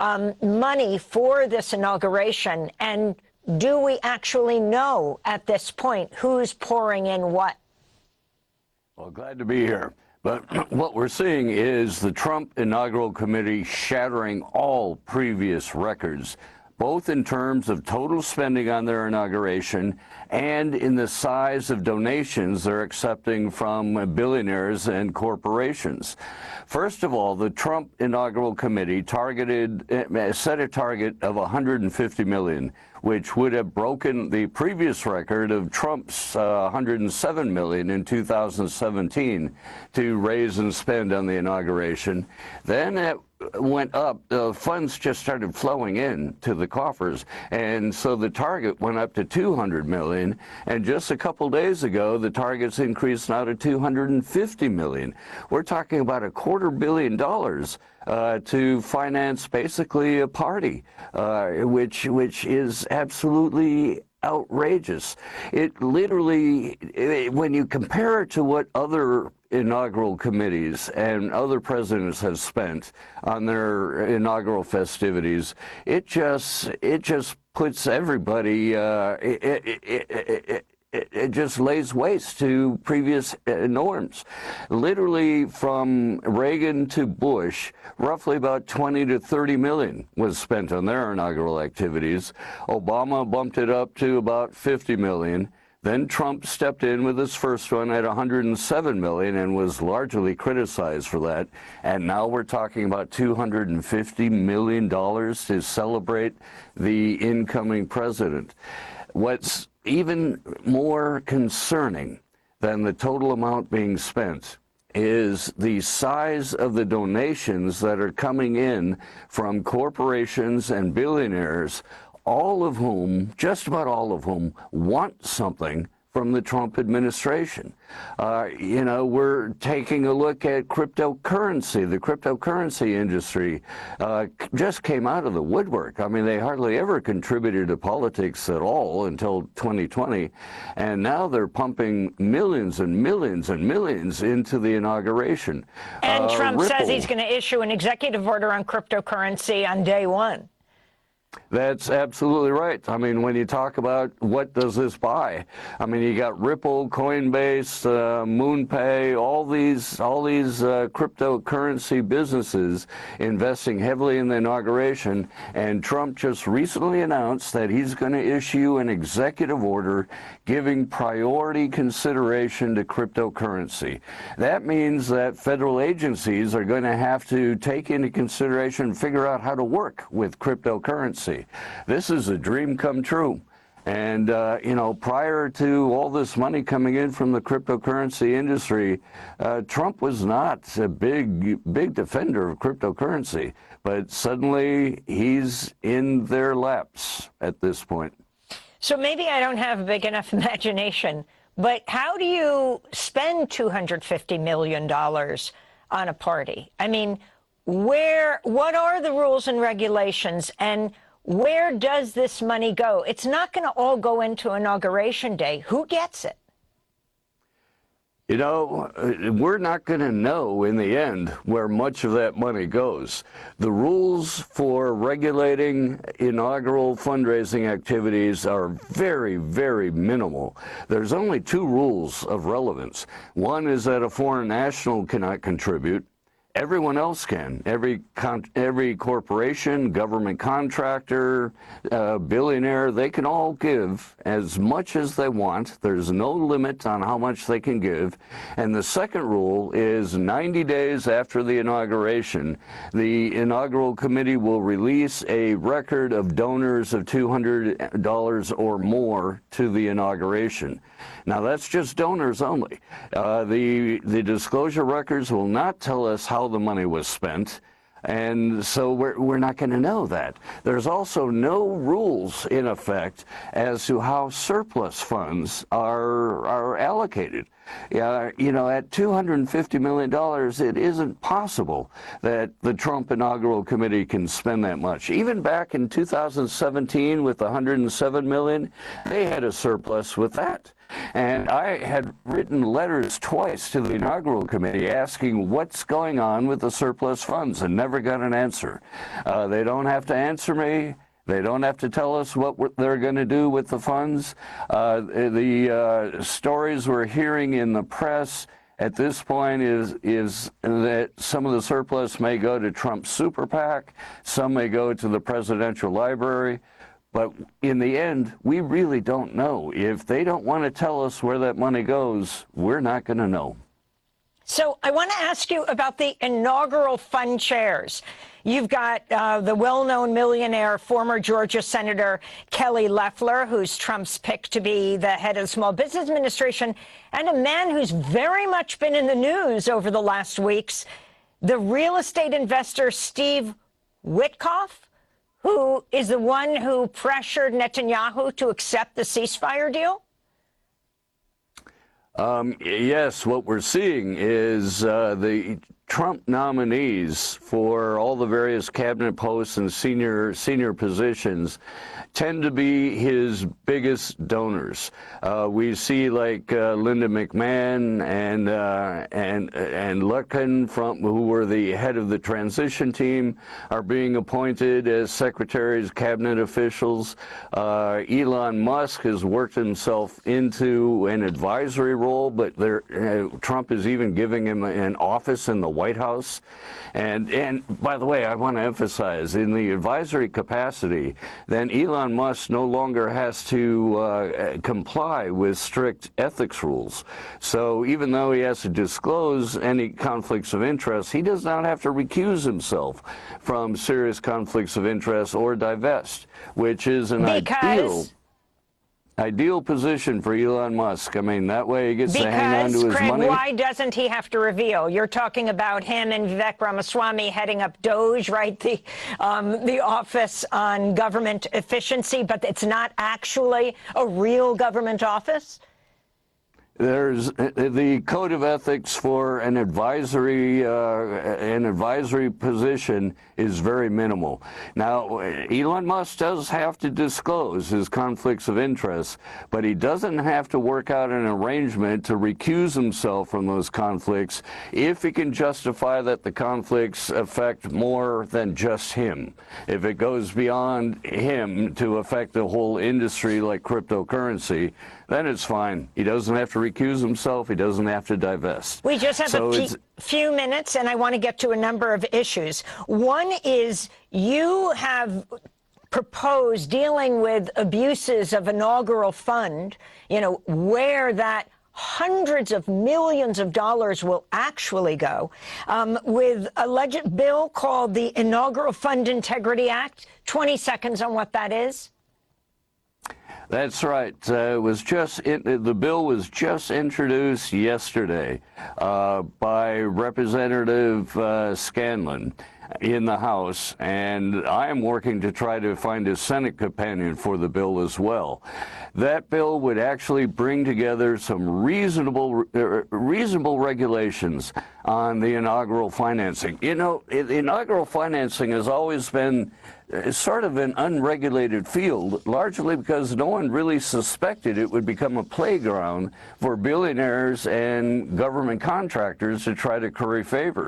money for this inauguration? And do we actually know at this point who's pouring in what? Well, glad to be here. But what we're seeing is the Trump Inaugural Committee shattering all previous records, both in terms of total spending on their inauguration and in the size of donations they're accepting from billionaires and corporations. First of all, the Trump Inaugural Committee set a target of $150 million, which would have broken the previous record of Trump's $107 million in 2017 to raise and spend on the inauguration. Then it went up. The funds just started flowing in to the coffers, and so the target went up to $200 million. And just a couple days ago, the target's increased now to $250 million. We're talking about $250 million to finance basically a party, which is absolutely outrageous. It literally, when you compare it to what other inaugural committees and other presidents have spent on their inaugural festivities, it just puts everybody, it just lays waste to previous norms. Literally from Reagan to Bush, roughly about 20 to 30 million was spent on their inaugural activities. Obama bumped it up to about 50 million. Then Trump stepped in with his first one at 107 million and was largely criticized for that. And now we're talking about $250 million to celebrate the incoming president. what's even more concerning than the total amount being spent is the size of the donations that are coming in from corporations and billionaires, all of whom, just about all of whom, want something from the Trump administration. We're taking a look at cryptocurrency. The cryptocurrency industry just came out of the woodwork. I mean, they hardly ever contributed to politics at all until 2020, and now they're pumping millions and millions and millions into the inauguration. And Trump Ripple, says he's going to issue an executive order on cryptocurrency on day one. That's absolutely right. I mean, when you talk about what does this buy, I mean, you got Ripple, Coinbase, MoonPay, all these cryptocurrency businesses investing heavily in the inauguration, and Trump just recently announced that he's going to issue an executive order giving priority consideration to cryptocurrency. That means that federal agencies are going to have to take into consideration and figure out how to work with cryptocurrency. This is a dream come true. And, prior to all this money coming in from the cryptocurrency industry, Trump was not a big defender of cryptocurrency. But suddenly he's in their laps at this point. So maybe I don't have a big enough imagination, but how do you spend $250 million on a party? I mean, what are the rules and regulations, and where does this money go? It's not going to all go into Inauguration Day. Who gets it? We're not going to know in the end where much of that money goes. The rules for regulating inaugural fundraising activities are very, very minimal. There's only two rules of relevance. One is that a foreign national cannot contribute. Everyone else can. Every corporation, government contractor, billionaire, they can all give as much as they want. There's no limit on how much they can give. And the second rule is 90 days after the inauguration, the inaugural committee will release a record of donors of $200 or more to the inauguration. Now, that's just donors only. The disclosure records will not tell us how the money was spent, and so we're not going to know that. There's also no rules in effect as to how surplus funds are allocated. At $250 million, it isn't possible that the Trump Inaugural Committee can spend that much. Even back in 2017 with the $107 million, they had a surplus with that. And I had written letters twice to the Inaugural Committee asking what's going on with the surplus funds and never got an answer. They don't have to answer me. They don't have to tell us what they're going to do with the funds. The stories we're hearing in the press at this point is that some of the surplus may go to Trump's super PAC, some may go to the presidential library. But in the end, we really don't know. If they don't want to tell us where that money goes, we're not going to know. So I want to ask you about the inaugural fund chairs. You've got the well-known millionaire, former Georgia Senator Kelly Loeffler, who's Trump's pick to be the head of the Small Business Administration, and a man who's very much been in the news over the last weeks, the real estate investor Steve Witkoff, who is the one who pressured Netanyahu to accept the ceasefire deal? Yes, what we're seeing is the Trump nominees for all the various cabinet posts and senior positions tend to be his biggest donors. We see like Linda McMahon and Lutkin, who were the head of the transition team, are being appointed as secretaries, cabinet officials. Elon Musk has worked himself into an advisory role, but Trump is even giving him an office in the White House. And by the way, I want to emphasize, in the advisory capacity, then Elon Musk no longer has to comply with strict ethics rules. So even though he has to disclose any conflicts of interest, he does not have to recuse himself from serious conflicts of interest or divest, which is an ideal. Ideal position for Elon Musk. I mean, that way he gets to hang on to his Craig, money. why doesn't he have to reveal? You're talking about him and Vivek Ramaswamy heading up DOGE, right? The Office on Government Efficiency, but it's not actually a real government office? There's the code of ethics for an advisory position is very minimal. Now, Elon Musk does have to disclose his conflicts of interest, but he doesn't have to work out an arrangement to recuse himself from those conflicts if he can justify that the conflicts affect more than just him. If it goes beyond him to affect the whole industry like cryptocurrency, then it's fine. He doesn't have to recuse himself. He doesn't have to divest. We just have a few minutes, and I want to get to a number of issues. One is you have proposed dealing with abuses of inaugural fund, where that hundreds of millions of dollars will actually go, with a bill called the Inaugural Fund Integrity Act. 20 seconds on what that is. That's right. The bill was just introduced yesterday by Representative Scanlon in the House, and I am working to try to find a Senate companion for the bill as well. That bill would actually bring together some reasonable regulations on the inaugural financing. Inaugural financing has always been sort of an unregulated field, largely because no one really suspected it would become a playground for billionaires and government contractors to try to curry favor.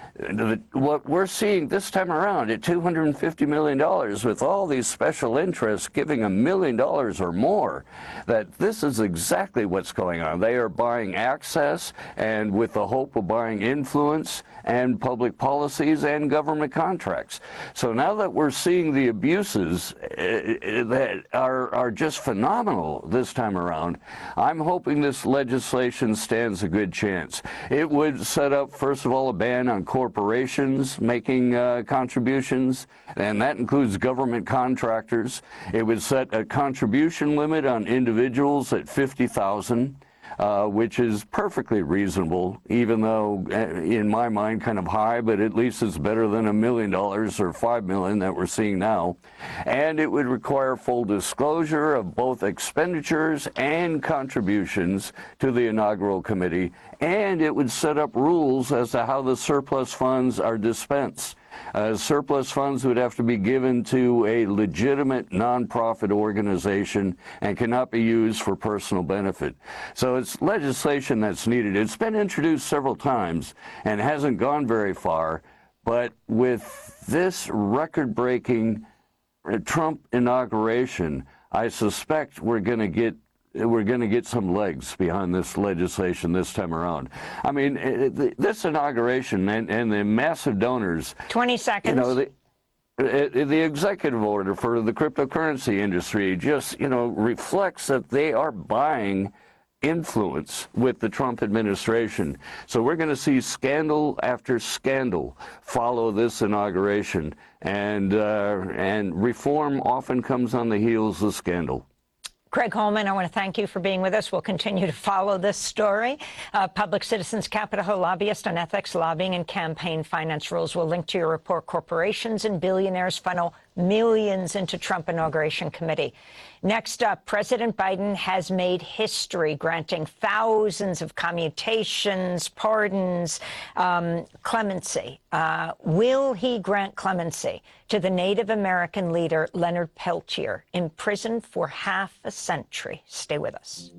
What we're seeing this time around at $250 million with all these special interests giving $1 million or more, that this is exactly what's going on. They are buying access and with the hope of buying influence and public policies and government contracts. So now that we're seeing the abuses that are just phenomenal this time around, I'm hoping this legislation stands a good chance. It would set up, first of all, a ban on corporations making contributions, and that includes government contractors. It would set a contribution limit on individuals at $50,000. Which is perfectly reasonable, even though, in my mind, kind of high, but at least it's better than $1 million or $5 million that we're seeing now. And it would require full disclosure of both expenditures and contributions to the inaugural committee, and it would set up rules as to how the surplus funds are dispensed. Surplus funds would have to be given to a legitimate nonprofit organization and cannot be used for personal benefit. So it's legislation that's needed. It's been introduced several times and hasn't gone very far, but with this record-breaking Trump inauguration, I suspect we're going to get some legs behind this legislation this time around. I mean, this inauguration and the massive donors. 20 seconds. The executive order for the cryptocurrency industry just, reflects that they are buying influence with the Trump administration. So we're going to see scandal after scandal follow this inauguration, and reform often comes on the heels of scandal. Craig Holman, I want to thank you for being with us. We'll continue to follow this story. Public Citizens Capitol Hill lobbyist on ethics, lobbying, and campaign finance rules. We'll link to your report. Corporations and billionaires funnel millions into Trump inauguration committee. Next up, President Biden has made history, granting thousands of commutations, pardons, clemency. Will he grant clemency to the Native American leader Leonard Peltier, imprisoned for half a century? Stay with us.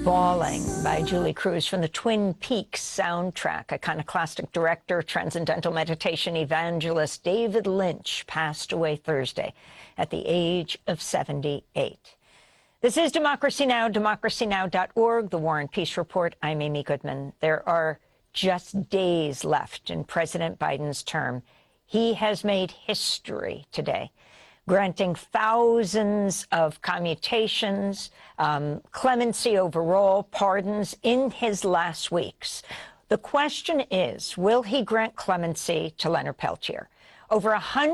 Bawling by Julie Cruz from the Twin Peaks soundtrack. Iconoclastic director, transcendental meditation evangelist David Lynch passed away Thursday at the age of 78. This is Democracy Now!, democracynow.org, the War and Peace Report. I'm Amy Goodman. There are just days left in President Biden's term. He has made history today, granting thousands of commutations, clemency overall, pardons in his last weeks. The question is, will he grant clemency to Leonard Peltier? Over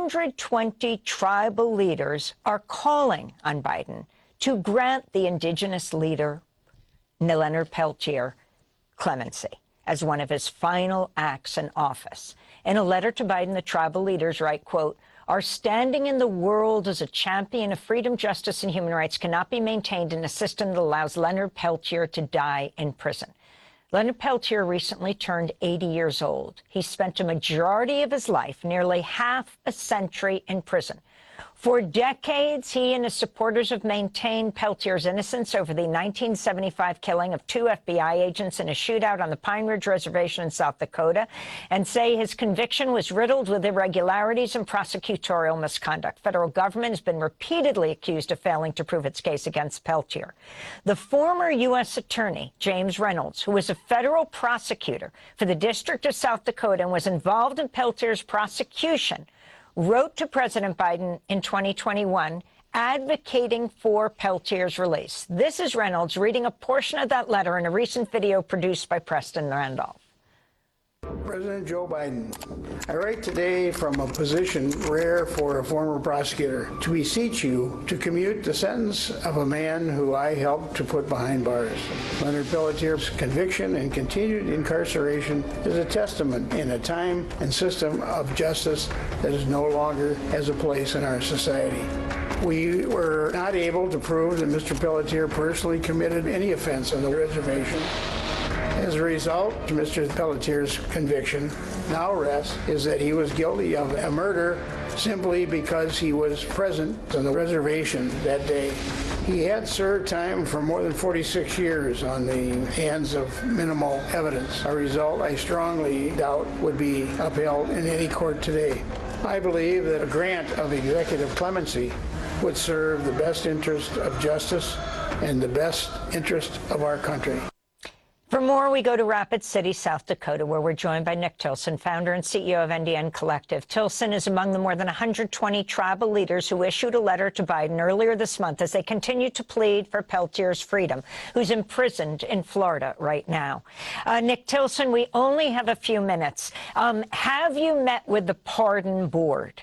120 tribal leaders are calling on Biden to grant the indigenous leader, Leonard Peltier, clemency as one of his final acts in office. In a letter to Biden, the tribal leaders write, quote, "Our standing in the world as a champion of freedom, justice, and human rights cannot be maintained in a system that allows Leonard Peltier to die in prison." Leonard Peltier recently turned 80 years old. He spent a majority of his life, nearly half a century, in prison. For decades, he and his supporters have maintained Peltier's innocence over the 1975 killing of 2 FBI agents in a shootout on the Pine Ridge Reservation in South Dakota, and say his conviction was riddled with irregularities and prosecutorial misconduct. Federal government has been repeatedly accused of failing to prove its case against Peltier. The former U.S. Attorney, James Reynolds, who was a federal prosecutor for the District of South Dakota and was involved in Peltier's prosecution, wrote to President Biden in 2021 advocating for Peltier's release. This is Reynolds reading a portion of that letter in a recent video produced by Preston Randolph. President Joe Biden, I write today from a position rare for a former prosecutor to beseech you to commute the sentence of a man who I helped to put behind bars. Leonard Peltier's conviction and continued incarceration is a testament in a time and system of justice that is no longer has a place in our society. We were not able to prove that Mr. Peltier personally committed any offense on the reservation. As a result, Mr. Peltier's conviction now rests is that he was guilty of a murder simply because he was present on the reservation that day. He had served time for more than 46 years on the hands of minimal evidence, a result I strongly doubt would be upheld in any court today. I believe that a grant of executive clemency would serve the best interest of justice and the best interest of our country. For more, we go to Rapid City, South Dakota, where we're joined by Nick Tilson, founder and CEO of NDN Collective. Tilson is among the more than 120 tribal leaders who issued a letter to Biden earlier this month as they continue to plead for Peltier's freedom, who's imprisoned in Florida right now. Nick Tilson, we only have a few minutes. Have you met with the pardon board?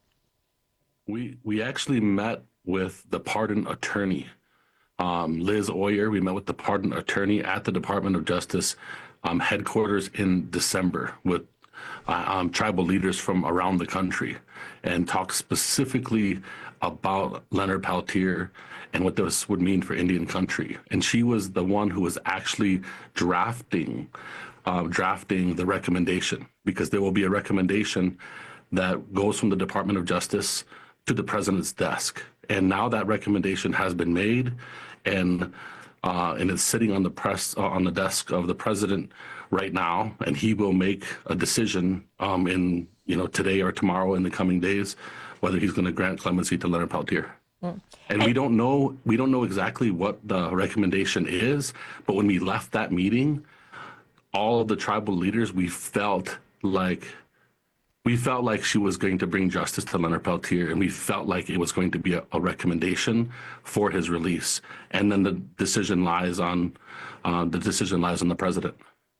We actually met with the pardon attorney. Liz Oyer, we met with the pardon attorney at the Department of Justice headquarters in December with tribal leaders from around the country and talked specifically about Leonard Peltier and what this would mean for Indian country. And she was the one who was actually drafting the recommendation, because there will be a recommendation that goes from the Department of Justice to the president's desk. And now that recommendation has been made, and it's sitting on the desk of the president right now, and he will make a decision in today or tomorrow in the coming days whether he's going to grant clemency to Leonard Peltier. And we don't know exactly what the recommendation is, but when we left that meeting, all of the tribal leaders, we felt like she was going to bring justice to Leonard Peltier, and we felt like it was going to be a recommendation for his release. And then the decision lies on the president.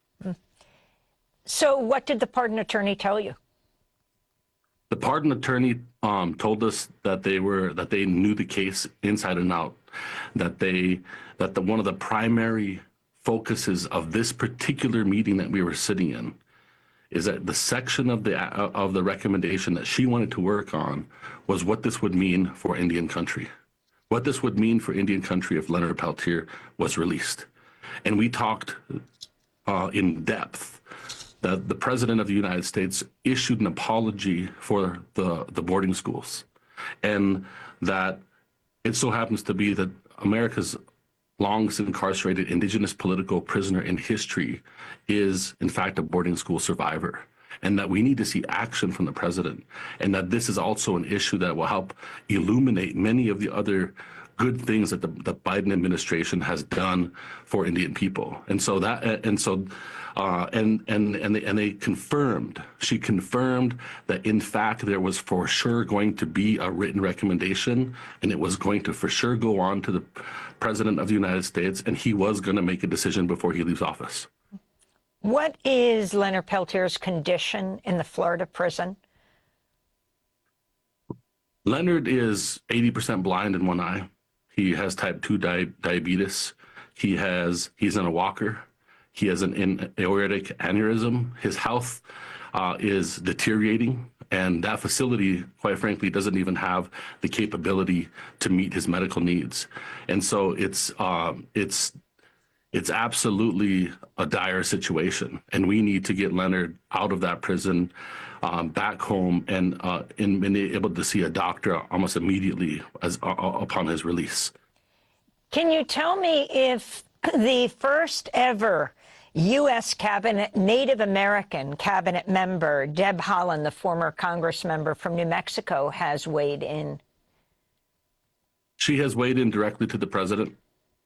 So what did the pardon attorney tell you? The pardon attorney told us that they knew the case inside and out, that one of the primary focuses of this particular meeting that we were sitting in is that the section of the recommendation that she wanted to work on was what this would mean for Indian country, what this would mean for Indian country if Leonard Peltier was released. And we talked in depth that the President of the United States issued an apology for the boarding schools, and that it so happens to be that America's longest incarcerated Indigenous political prisoner in history is, in fact, a boarding school survivor, and that we need to see action from the president, and that this is also an issue that will help illuminate many of the other good things that the Biden administration has done for Indian people. And so they confirmed, she confirmed that in fact there was for sure going to be a written recommendation, and it was going to for sure go on to the President of the United States, and he was going to make a decision before he leaves office. What is Leonard Peltier's condition in the Florida prison? Leonard is 80% blind in one eye. He has type 2 diabetes. He's in a walker. He has an aortic aneurysm. His health is deteriorating, and that facility, quite frankly, doesn't even have the capability to meet his medical needs. And so it's absolutely a dire situation, and we need to get Leonard out of that prison, back home, and being able to see a doctor almost immediately upon his release. Can you tell me if the first ever U.S. cabinet, Native American cabinet member, Deb Haaland, the former Congress member from New Mexico, has weighed in? She has weighed in directly to the president.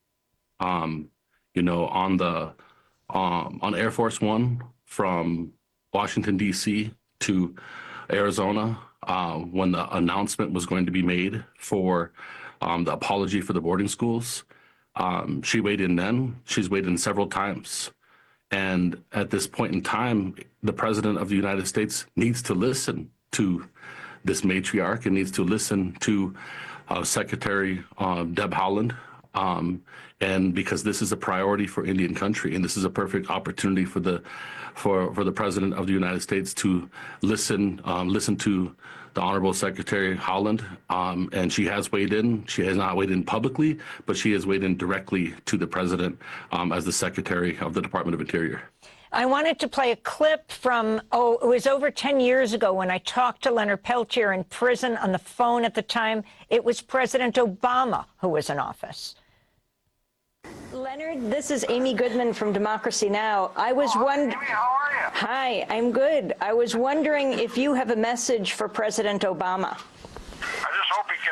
You know, on Air Force One from Washington, D.C. to Arizona, when the announcement was going to be made for the apology for the boarding schools, she weighed in then. She's weighed in several times. And at this point in time, the President of the United States needs to listen to this matriarch and needs to listen to Secretary Deb Haaland. And because this is a priority for Indian country, and this is a perfect opportunity for the President of the United States to listen to the Honorable Secretary Haaland, and she has weighed in. She has not weighed in publicly, but she has weighed in directly to the President as the Secretary of the Department of Interior. I wanted to play a clip from, it was over 10 years ago when I talked to Leonard Peltier in prison on the phone. At the time, it was President Obama who was in office. Leonard, this is Amy Goodman from Democracy Now! I was wondering. How are you? Hi, I'm good. I was wondering if you have a message for President Obama. I just hope he can,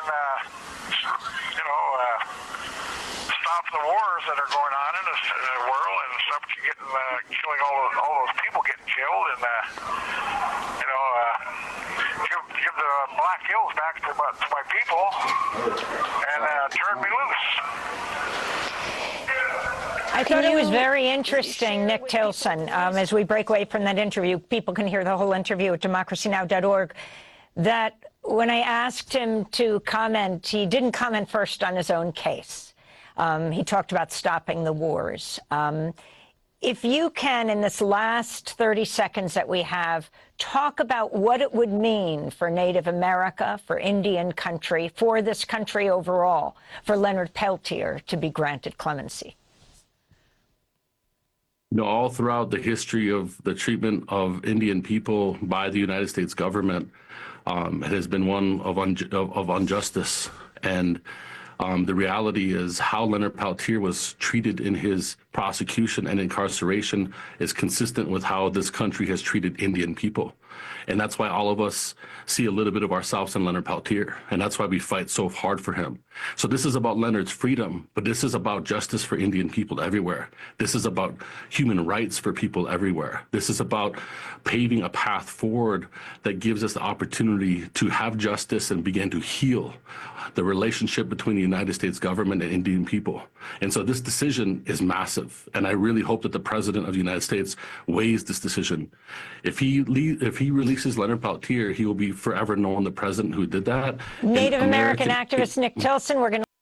stop the wars that are going on in the world and stop killing all those people getting killed, and give the Black Hills back to my people and turn me loose. I thought it was very interesting, Nick Tilson, as we break away from that interview, people can hear the whole interview at democracynow.org, that when I asked him to comment, he didn't comment first on his own case. He talked about stopping the wars. If you can, in this last 30 seconds that we have, talk about what it would mean for Native America, for Indian country, for this country overall, for Leonard Peltier to be granted clemency. You know, all throughout the history of the treatment of Indian people by the United States government, it has been one of injustice. And the reality is how Leonard Peltier was treated in his prosecution and incarceration is consistent with how this country has treated Indian people. And that's why all of us see a little bit of ourselves in Leonard Peltier. And that's why we fight so hard for him. So this is about Leonard's freedom, but this is about justice for Indian people everywhere. This is about human rights for people everywhere. This is about paving a path forward that gives us the opportunity to have justice and begin to heal the relationship between the United States government and Indian people. And so this decision is massive. And I really hope that the President of the United States weighs this decision. If he releases Leonard Peltier, he will be forever known the president who did that. Native American activist Nick Tilson, we're going to